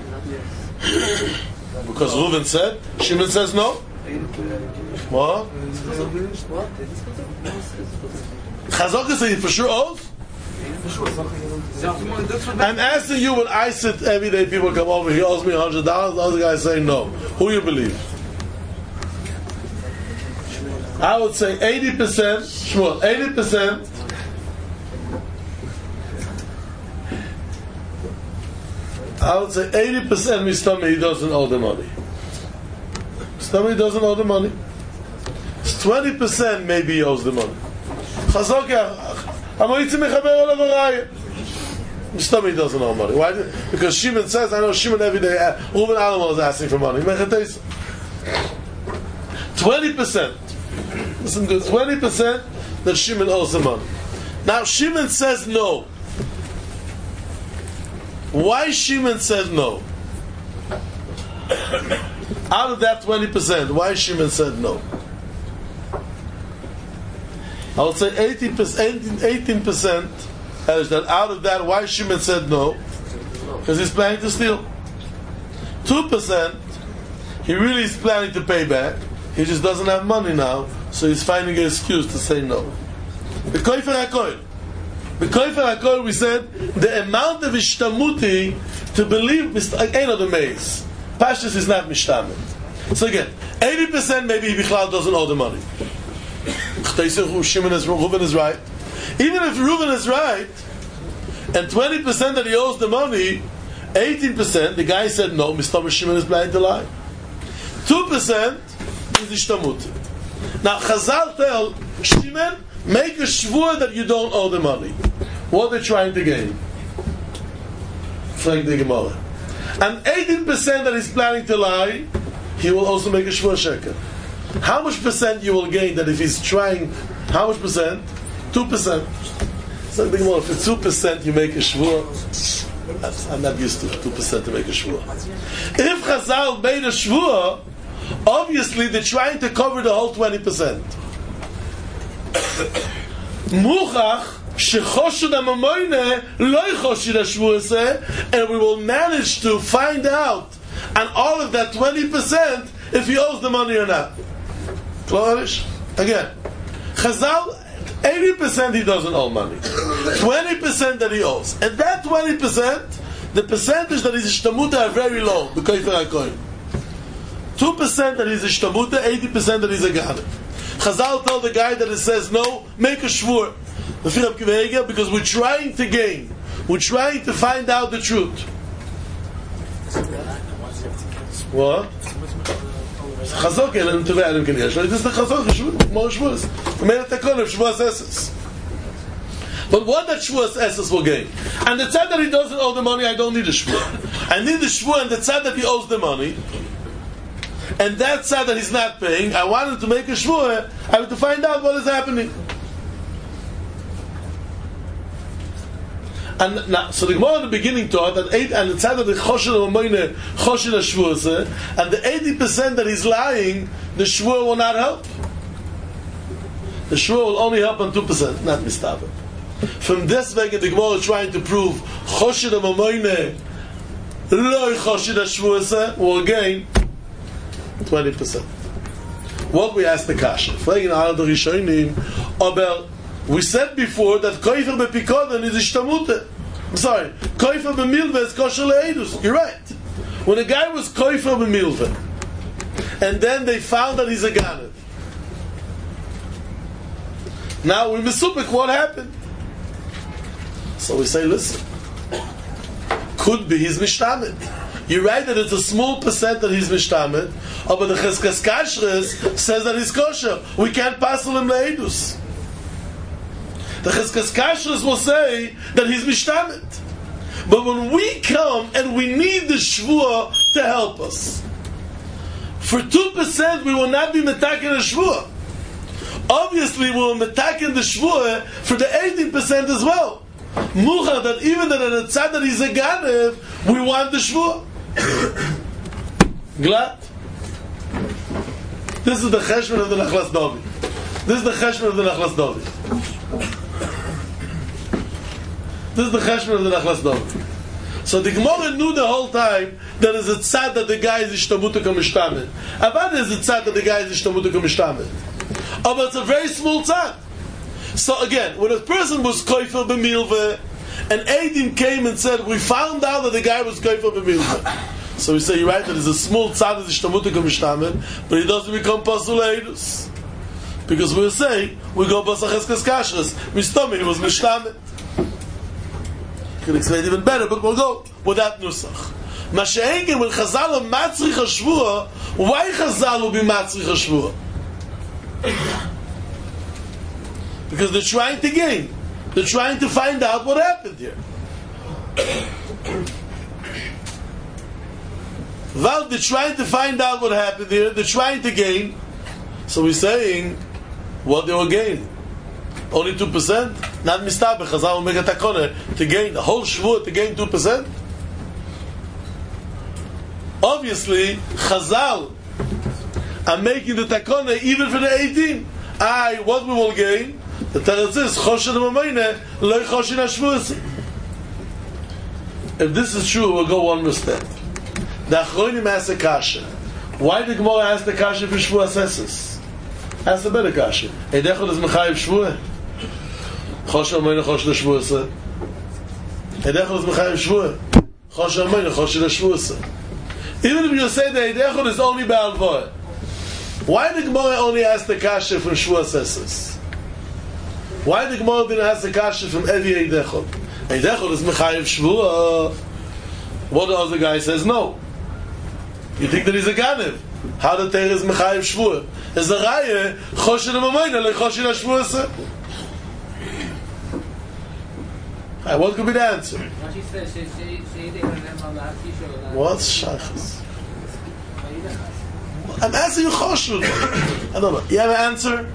Because Reuven said, Shimon says no. What? Chazaka said he for sure owes. I'm asking you, when I sit every day, people come over, he owes me a hundred dollars. The other guys say no. Who you believe? I would say eighty percent. Shmuel, eighty percent. I would say eighty percent Mistami, he doesn't owe the money. Mistami doesn't owe the money. twenty percent maybe he owes the money. Chazok, Mistami doesn't owe money. Why? Because Shimon says, I know Shimon every day, Reuben Alamo is asking for money. twenty percent. Listen good. twenty percent that Shimon owes the money. Now Shimon says no. Why Shimon says no? Out of that twenty percent, why Shimon said no? I would say eighteen percent, eighteen percent is that out of that, why Shimon said no? Because he's planning to steal. two percent, he really is planning to pay back. He just doesn't have money now, so he's finding an excuse to say no. The Koifer HaKoil. The Koifer HaKoil, we said, the amount of ishtamuti to believe, ain't of the maze. Pashtus is not mishtamit. So again, eighty percent maybe Bichlal doesn't owe the money. Shimon is, Reuben is right. Even if Reuben is right, and twenty percent that he owes the money, eighteen percent, the guy said no, Mister Shimon is blind to lie. two percent is ishtamuti. Now Chazal tell Shimon, make a shvur that you don't owe the money. What are they trying to gain? Frank the Gemara. And eighteen percent that he's planning to lie, he will also make a shvur sheker. How much percent you will gain that if he's trying, how much percent? two percent. So the Gemara, if two percent you make a shvur, I'm not used to two percent to make a shvur. If Chazal made a shvur, obviously they're trying to cover the whole twenty percent. Muchach shechoshud amamoyne loy choshid hashvuase, and we will manage to find out on all of that twenty percent if he owes the money or not. Klarish? Again, Chazal, eighty percent he doesn't owe money, twenty percent that he owes, and that twenty percent, the percentage that is ishtamuta are very low. The Koifer HaKoil, two percent that is ishtamuta, eighty percent that is a gana. Chazal told the guy that it says no, make a shvur. Because we're trying to gain. We're trying to find out the truth. What? Chazok elam tevei adam ken yesh. This is the Chazok. More Shavuos. We made a takon of Shavuos Esses. But what that Shavuos Esses will gain? And the tzad that he doesn't owe the money, I don't need a Shavuos. I need the Shavuos and the tzad that he owes the money. And that tzad that he's not paying, I wanted to make a Shavuos. I have to find out what is happening. And now, so the Gemara in the beginning taught that eight and the tzad that the choshen u'moine choshen hashvuah, and the eighty percent that he's lying, the shvuah will not help. The shvuah will only help on two percent, not mistaber. From this wegen the Gemara is trying to prove choshen u'moine loy choshen hashvuah will gain twenty percent. What we asked the kasha? Fragen all the rishonim about. We said before that koifer bepikoden is ishtamute. I'm sorry, koifer b'milve is kosher le'edus. You're right. When a guy was koifer b'milve, and then they found that he's a ganev. Now we're mesupik. What happened? So we say, listen, could be he's mishtamet. You're right that it's a small percent that he's mishtamet, but the cheskas kashres says that he's kosher. We can't pass him le'edus. The Cheskas Kashrus will say that he's mishtamet. But when we come and we need the Shvuah to help us, for two percent we will not be metaken the Shvuah. Obviously we will metaken the Shvuah for the eighty percent as well. Mucha, that even that in a tzad that he's a ganev, we want the Shvuah. Glad? This is the Cheshman of the Nachlas David. This is the Cheshman of the Nachlas David. This is the cheshbon of the Nachlas David. So the Gemara knew the whole time that is a tzad that the guy is ishtamutuk mishtamet. Avad is a tzad that the guy is ishtamutuk mishtamet. Oh, but it's a very small tzad. So again, when a person was koifer b'milveh, and Eidim came and said, we found out that the guy was koifer b'milveh. So we say, you're right, that is a small tzad that is ishtamutuk mishtamet, but he doesn't become pasul eidus. Because we'll say, we go basach cheskas kashrus. Mistami, he was mishtamet. Can explain even better, but we'll go with that nusach. Masha'engen, when Chazal are matzrich hashvuah, why Chazal will be matzrich hashvuah? Because they're trying to gain. They're trying to find out what happened here. Well, they're trying to find out what happened here. They're trying to gain. So we're saying what they will gain. Only two percent? Not mistaber. Chazal will make a takone to gain the whole shvuah to gain two percent. Obviously, Chazal are making the takone even for the eighteen. I, what we will gain? The teretz is choshen u'moine loy choshen hashvuah. If this is true, we'll go one more step. The Achronim asked the kasha. Why did Gemara ask the kasha for shvuah sesses? Ask the better kasha. Eidechol is mechayev shvuah. Choshen u'moine choshen hashvuah. Eidechol is mechayev shvuah. Choshen u'moine choshen hashvuah. Even if you say that Eidechol is only ba'alvoah, why did Gemara only ask the kasha from shvuah sesses? Why did Gemara didn't ask the kasha from Evi Eidechol? Eidechol is mechayev shvuah. What the other guy says no. You think that he's a ganev? How the Torah is mechayev shvuah? Is a raya choshen u'moine le choshen hashvuah. What could be the answer? What's shaychus? I'm asking you choshen. I don't know. You have an answer?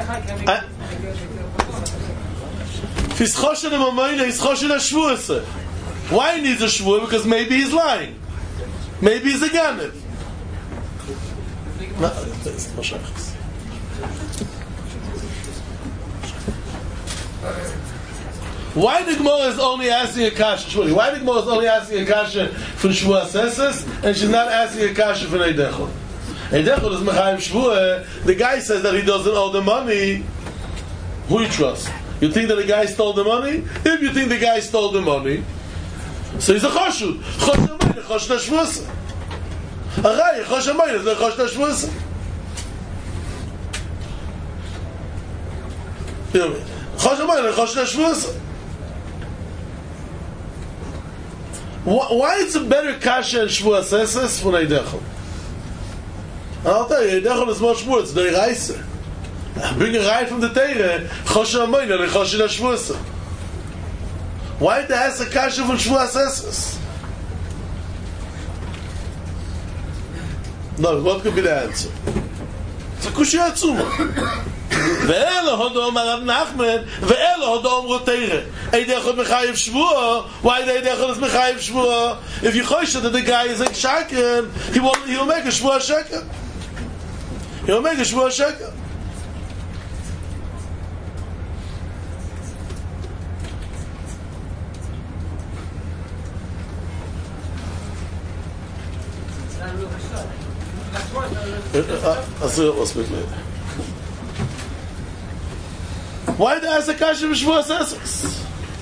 If he's choshen u'moine, he's choshen hashvuah. Why he needs a shvuah? Because maybe he's lying. Maybe he's a ganev. No, it's no shaychus. Why the Gemara is only asking a kasha? Why the Gemara is only asking a kasha for shvuah seses, and she's not asking a kasha for Eidechol? Eidechol is mechayev shvuah. The guy says that he doesn't owe the money. Who you trust? You think that the guy stole the money? If you think the guy stole the money, so he's a chashud. Choshen u'moine choshen hashvuah. A raya choshen u'moine is choshen hashvuah. Choshen Amoyne, Choshen Shvuasa. Why it's a better kasha and Shvuas Eses from Eidechol? I'll tell you, Eidechol is much more, it's the Reise. Bring a Rai from the Teire, Choshen Amoyne, and Choshen Shvuasa. Why did they ask a kasha from Shvuas Eses? No, what could be the answer? It's a kushya atzuma. Ve'elo hodo Amar Rav Nachman, ve'elo hodo Omro Teire. Eidechol mechayev shvuah. Why the Eidechol is mechayev shvuah? If you chosh that the guy is a shaken, he will he will make a shvuah sheker. He will make a shvuah sheker. I'll see what we'll speak later. Why did I ask the kasha of Shvuas Eses?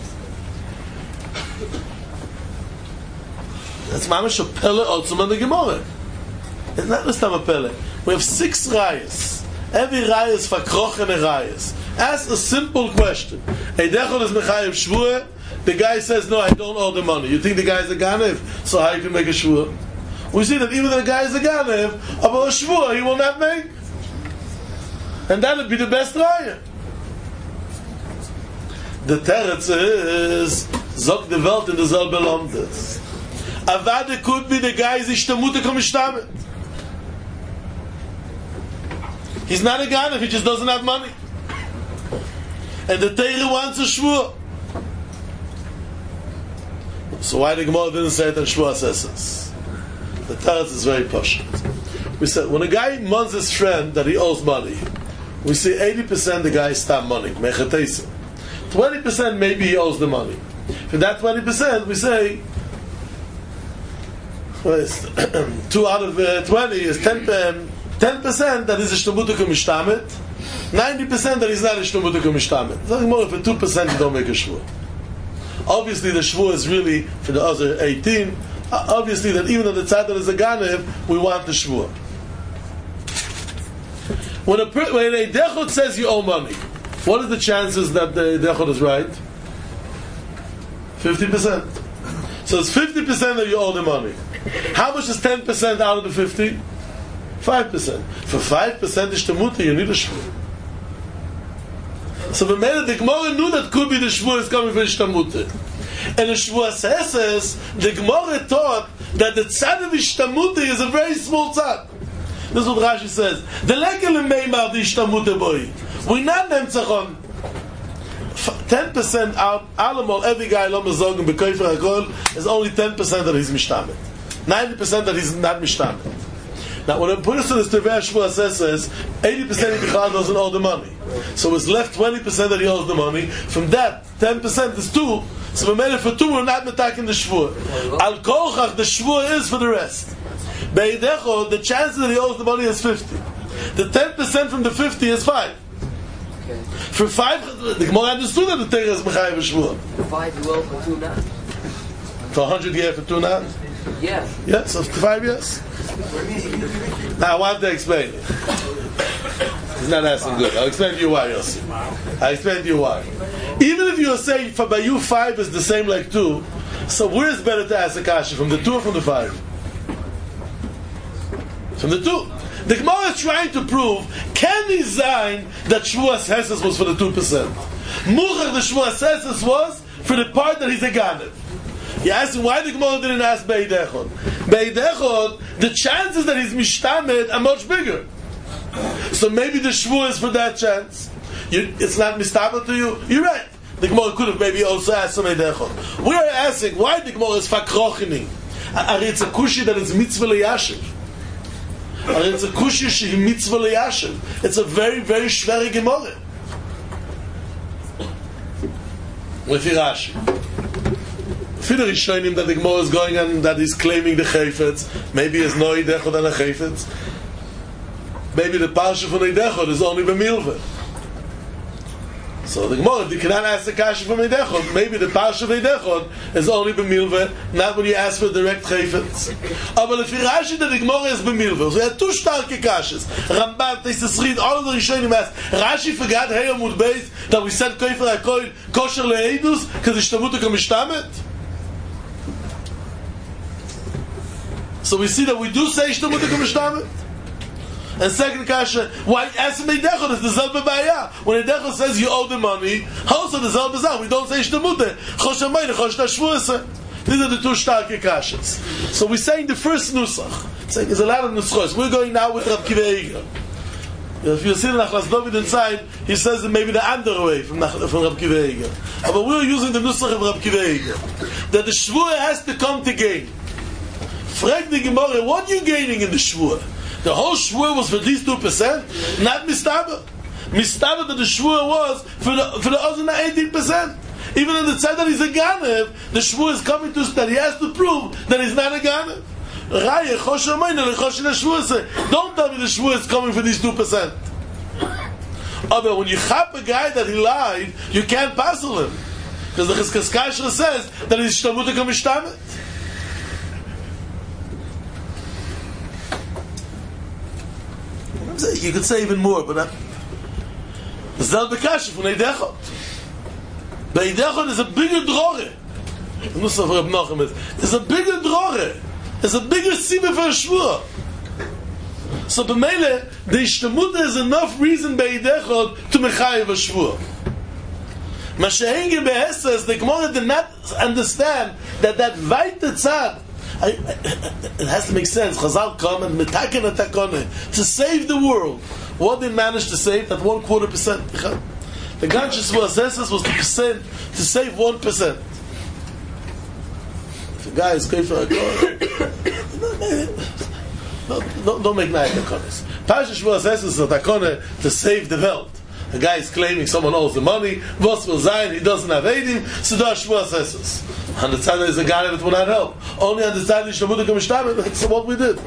That's mamash a pele otzum on the Gemara. It's not this time a pele. We have six rayas. Every raya is fakroch and a rayas. Ask a simple question. Eidechol is mechayev shvuah. The guy says, no, I don't owe the money. You think the guy is a ganev? So how you can make a shvuah? We see that even if the guy is a ganev, about a shvuah he will not make. And that would be the best raya. The teretz is zok the welt in the selbe landes. Avade could be the guy is ishtamute kom ishtamet. He's not a ganev, he just doesn't have money. And the Teire wants a shvuah. So why the Gemara didn't say it on Shvuas Eses? The teretz is very pashut. We said when a guy wants his friend that he owes money, we say eighty percent the guy stam money, mechatesim. twenty percent maybe he owes the money. For that twenty percent we say well, two out of uh, twenty is ten percent that is a shtamutukum ishtamet, ninety percent that is not a shtamutukum ishtamet. So more for two percent you don't make a shvuah. Obviously the shvuah is really for the other eighteen. Uh, obviously that even on the tzad that is a ganev, we want the shvuah. When a, when a dechot says you owe money, what are the chances that the dechot is right? fifty percent. So it's fifty percent that you owe the money. How much is ten percent out of the fifty? five percent. For five percent is temuta, you need a shvuah. So the man the Gemara knew that could be the shvuah is coming from ishtamuta. And the Shvuas Eses, the Gemara taught that the tzad of ishtamuta is a very small tzad. This is what Rashi says. The lekel meimar the ishtamuta boy. We not nemtzachon. ten percent out, alamol, every guy lo mezogim bekoifer hakol is only ten percent that he's mishtamet. ninety percent that he's not mishtamet. Now, when a person is Tevei Shvuas Eses, eighty percent he doesn't owe the money. So it's left twenty percent that he owes the money. From that, ten percent is two. So we made it for two, we're not attacking the shvuah. Al kolchach, the shvuah is for the rest. Be'edecho, the chance that he owes the money is fifty. The ten percent from the fifty is five. Okay. For five, the Gemara understood that the Teire is mechayev shvuah. For five you owe for two now? For a hundred years for two now? Yeah. Yes, so for five years. Now I want to explain it. He's not asking good. I'll explain to you why, Yossi. I'll explain to you why. Even if you say for by you five is the same like two, so where is better to ask a kasha, from the two or from the five? From the two. The Gemara is trying to prove, can he sign that Shvuas Eses was for the two percent? Muchach the Shvuas Eses was for the part that he's a ganev. You ask him why the Gemara didn't ask Be'idechod. Be'idechod, the chances that he's mishtamed are much bigger. So maybe the shvuah is for that chance. You, it's not mistaber to you. You're right. The Gemara could have maybe also asked some Eidechod. We are asking why the Gemara is fakrochini. Are it's a kushi that is mitzvah leyashiv. Are it's a kushi shehi mitzvah leyashiv. It's a very very shveri Gemara. With Rashi. For the Rishonim that the Gemara is going on, that he's claiming the chayfetz, maybe it's no Eidechod and a chayfetz. Maybe the parsha from Eidechod is only b'milveh. So the Gemara, you cannot ask the kasha from Eidechod. Maybe the parsha of Eidechod is only b'milveh, not when you ask for direct chayfetz. But if you Rashi that the Gemara is b'milveh, so you have two starke kashas. Ramban, Tesis Rid, all of the Rishonim ask. Rashi forgot hey Amud Beis that we said koifer hakoil kosher le'edus because ishtamutu kamishtamet. So we see that we do say ishtamutu kamishtamet. And second kasha, why ask him Eidechod is the Zelbe Baya? When Eidechod says you owe the money, also the Zelbe Zah, we don't say Ishtamute. Chosh HaMayne, Chosh HaShvuase. These are the two starke kashas. So we're saying the first nusach. Saying there's a lot of nuschos. We're going now with Rav Kiva Eiger. If you see the Nachlas David inside, he says that maybe the other way from, from Rav Kiva Eiger. But we're using the nusach of Rav Kiva Eiger. That the Shvuah has to come to gain. Frag the Gemara, what are you gaining in the Shvuah? The whole shvuah was for these two percent, not mistaber. Mistaber that the shvuah was for the for the other eighteen percent. Even in the tzad that he's a ganev, the shvuah is coming to that he has to prove that he's not a ganev. Raya chosh hamayne lechosh shvuah. Don't tell me the shvuah is coming for these two percent. But when you chap a guy that he lied, you can't passel him because the Chizkas Kasher says that he's shtamut kamishtamet. You could say even more, but the Zelbe Kasha from Eidechod. The Eidechod is a bigger drore. There's a bigger drore. There's a bigger sibe for a shvuah. So the Mele, the Ishtamuta is enough reason by Eidechod to mechayev a shvuah. Mashahenge behesa is the Gemara did not understand that that weite tzad. I, I, it has to make sense. Chazal come and metaken atakone to save the world. What they managed to save? That one quarter percent. The Ganshus was was to percent to save one percent. If a guy is going for a don't, don't make nine takones. Pashish was is a takone to save the world. A guy is claiming someone owes the money. Vos will zayin, he doesn't have eidim. So that's Shvuas Eses. On the side is a guy that will not help. Only on the side is Shtamuta Kamishtamet. That's what we did.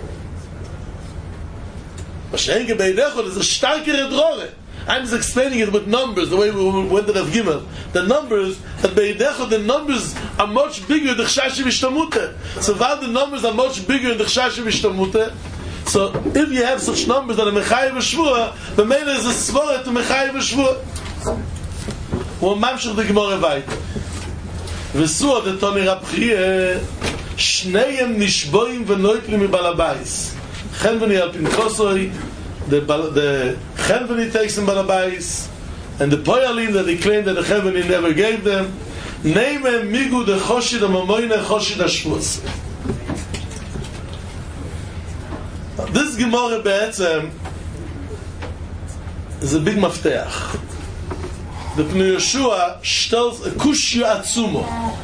Mashenke Beidechod is a starker drore. I'm just explaining it with numbers, the way we went to the Gimel. The numbers, that Beidechod, the numbers are much bigger than Chshashi Vishtamute. So while the numbers are much bigger than Chshashi Vishtamute, so if you have such numbers that are Mechayev Shvuah, the main is a Svara to Mechayev Shvuah. We'll mamshach the Gemara weiter. V'suah the Toni Rabchie, Shneim Nishboim v'noitlim m'bal habayis. Chenveni al Pinkosoi, the the Chenveni takes him bal habayis, and the Poyalim that he claimed that the Chenveni never gave them. Neimem migu the Choshid ha'mamoyne Choshid ha'shvuas. This Gemara Be'etzem is a big mafteach. The Pnei Yeshua stellt a kushya atzumo.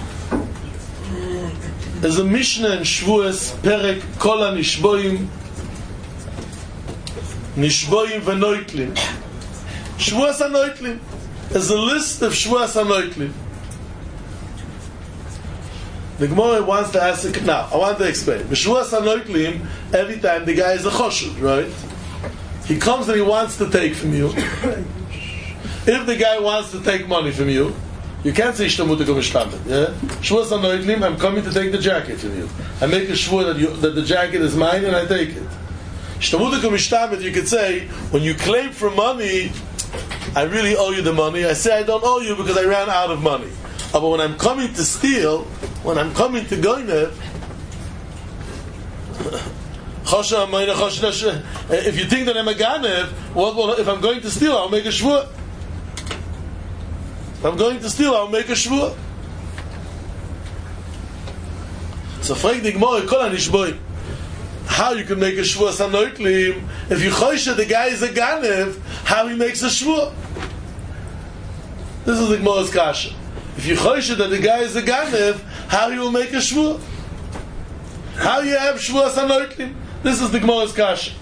There's a Mishnah in Shvuas, Perek Kol HaNishboim, Nishboim v'noitlim. Shvuas HaNoitlim. There's a list of Shvuas HaNoitlim. The Gemara wants to ask it now. I want to explain. B'Shvuas HaNoitlim, every time the guy is a choshud, right? He comes and he wants to take from you. If the guy wants to take money from you, you can't say Shtamuta Kamishtamet. Yeah? Shvuas HaNoitlim, I'm coming to take the jacket from you. I make a shvur that, you, that the jacket is mine and I take it. Shtamuta Kamishtamet, you could say, when you claim for money, I really owe you the money. I say I don't owe you because I ran out of money. But when I'm coming to steal, when I'm coming to Goynev, if you think that I'm a Ganev, what will, if I'm going to steal, I'll make a shvur. If I'm going to steal, I'll make a shvur. So, frag the Gemara, Kol HaNishboim, how you can make a shvur sanoitlim if you chosh the guy is a Ganev, how he makes a shvur? This is the Gemara's kasha. If you chosh that the guy is a Ganev, how he will make a shvur? How you have shvur sanoitlim? This is the Gemara's kasha.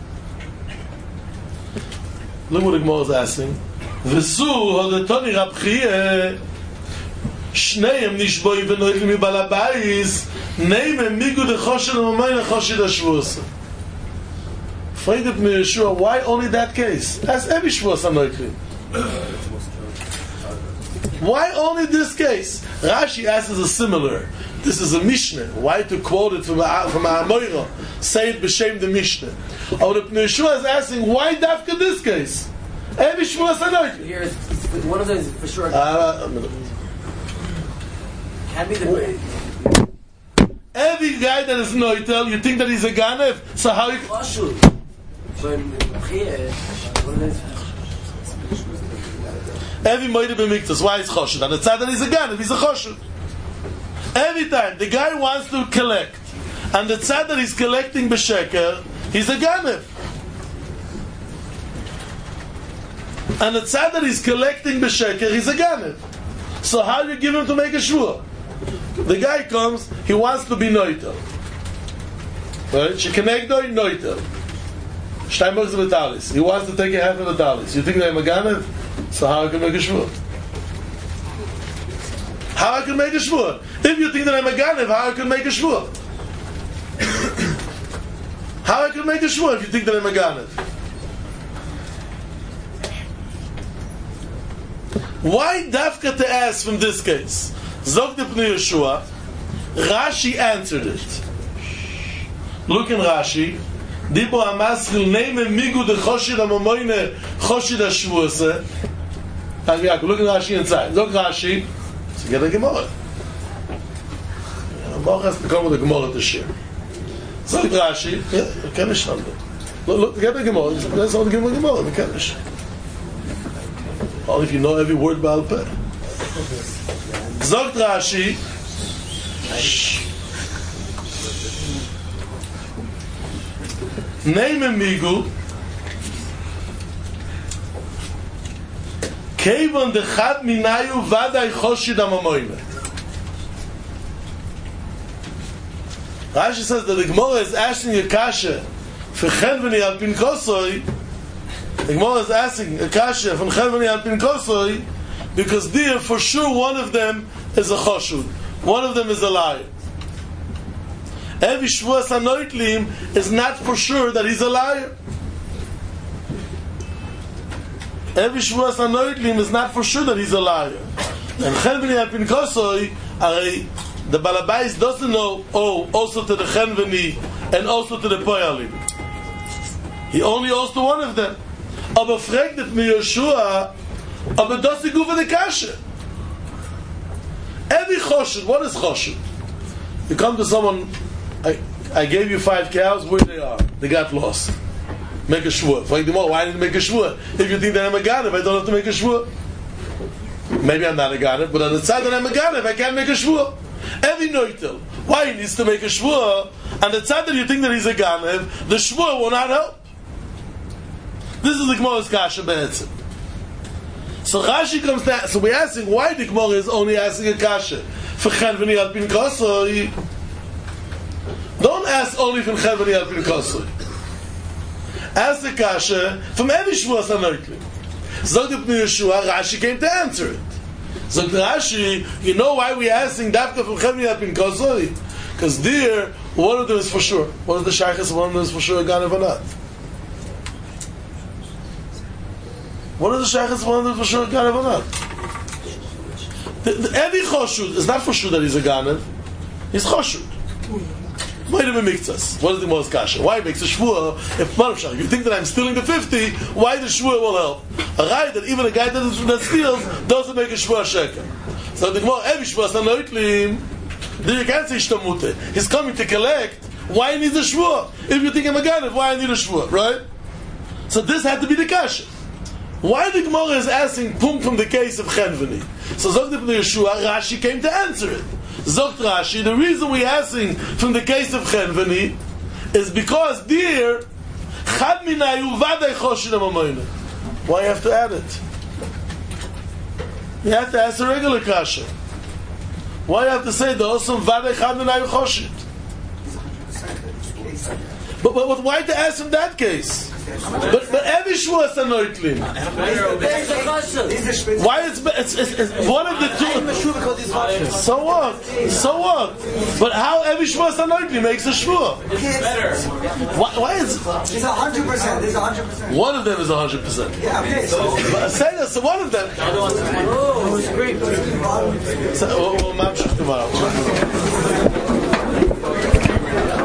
Look what the Gemara is asking. V'su hodetoni rabchie shneim nishboim v'noitlim m'bal habayis neimem migu dechoshed ha'mamayne choshid ha'shvuas. Frag the Pnei Yeshua, why only that case? That's every shvuas ha'noitlim. Why only this case? Rashi asks a similar. This is a Mishnah. Why to quote it from a, from a Amoira? Say it b'shem the Mishnah. Or the Pnei Yehoshua is asking, why dafka this case? Every Shmuas Anoitel. Here, it's, it's, one of them is for sure. Uh, Can be the every guy that is Noitel, you think that he's a Ganev? So how you... Chashud. But here, one of them is Every Moide B'Miktas, why is Choshud? And the tzad that he's a Ganev, he's a Choshud. Every time the guy wants to collect, and the tzad that he's collecting b'sheker, he's a Ganev. And the tzad that he's collecting b'sheker, he's a Ganev. So how do you give him to make a shvur? The guy comes, he wants to be Noitel. Right? Shekenegdoi Noitel. Steinbox the talis. He wants to take a half of the talis. You think that I'm a Ganev? So how I can make a shvur? How I can make a shvur? If you think that I'm a Ganev, how I can make a shvur? How I can make a shvur if you think that I'm a Ganev? Why dafka to ask from this case? Zog the Pnei Yehoshua, Rashi answered it. Look in Rashi. Dibo amaskil neime migu de choshid amamoyne choshid ha-shvuase. Look in Rashi inside. Zog Rashi. So get a Gemara. Gemara has to come with a Gemara to share. Zog Rashi. Yeah, Kenish Hamd. Look, look, get a Gemara. Let's all give a Gemara. The Kenish. All if you know every word Baal Peh. Zog Rashi. Neime migu Kevon de chad minayu vaday choshid amamoyne. Rashi says that the Gemara is asking a kasha for chenveni al pin kosoi. The Gemara is asking a kasha from chenveni al pin kosoi because there for sure one of them is a choshud, one of them is a liar. Every shvuas anoitlim is not for sure that he's a liar. Every shvuas anoitlim is not for sure that he's a liar. And chenveni al pin kosoi, the balabais doesn't know. Oh, also to the chenveni and also to the poyalim. He only owes to one of them. Aber fragt it Pnei Yehoshua, aber das ist gut für die Kasche. Every choshud, what is choshud? You come to someone. I, I gave you five cows, where they are? They got lost. Make a shvur. Why didn't you make a shvur? If you think that I'm a Ganev, I don't have to make a shvur. Maybe I'm not a Ganev, but on the side that I'm a Ganev, I can't make a shvur. Every noitel, why he needs to make a shvur? On the side that you think that he's a Ganev, the shvur will not help. This is the Gemara's kasha be'etzim. So Rashi comes down. So we're asking why the Gemara is only asking a kasha for chenveni al pin kosoi. Don't ask only from chenveni al pin kosoi. Ask the kasha from every shvuas anoitlim. Zog the Pnei Yehoshua, Rashi came to answer it. Zog the Rashi, you know why we're asking dafka from chenveni al pin kosoi? Because there, one of them is for sure. What is the shaykhs? One of them is for sure a Ganev or not. What are the shaykhs? One of them is for sure a Ganev or not. The, the, every choshud is not for sure that he's a Ganev. He's choshud. What is the most kasha? Why makes a shvur if Marshach? You think that I'm stealing the fifty? Why the shvur will help? A guy that even a guy that, that steals doesn't make a shvur sheker. So the Gemara every shvur is not noitlim. Then you can't say shtamute. He's coming to collect. Why he needs a shvur? If you think I'm a Ganev, why I need a shvur, right? So this had to be the kasha. Why the Gemara is asking pum from the case of chenveni? So Zog the Pnei Yehoshua, Rashi came to answer it. Zogt Rashi, the reason we're asking from the case of chenveni is because there chad minayu vaday choshid amamoyne. Why you have to add it? You have to ask a regular kasha. Why you have to say the awesome vaday chad minayu choshid? But, but, but why to ask in that case? But, but every shvuas anoitlim. Why is it's, it's, it's one of the two? So what? So what? But how every shvua sanoidli makes a shvua? Better. Why, why is It's a hundred percent. There's a hundred percent. one of them is a hundred percent? Yeah. Okay. So. But say that. So one of them. Oh, it's great. So, we'll, we'll match tomorrow.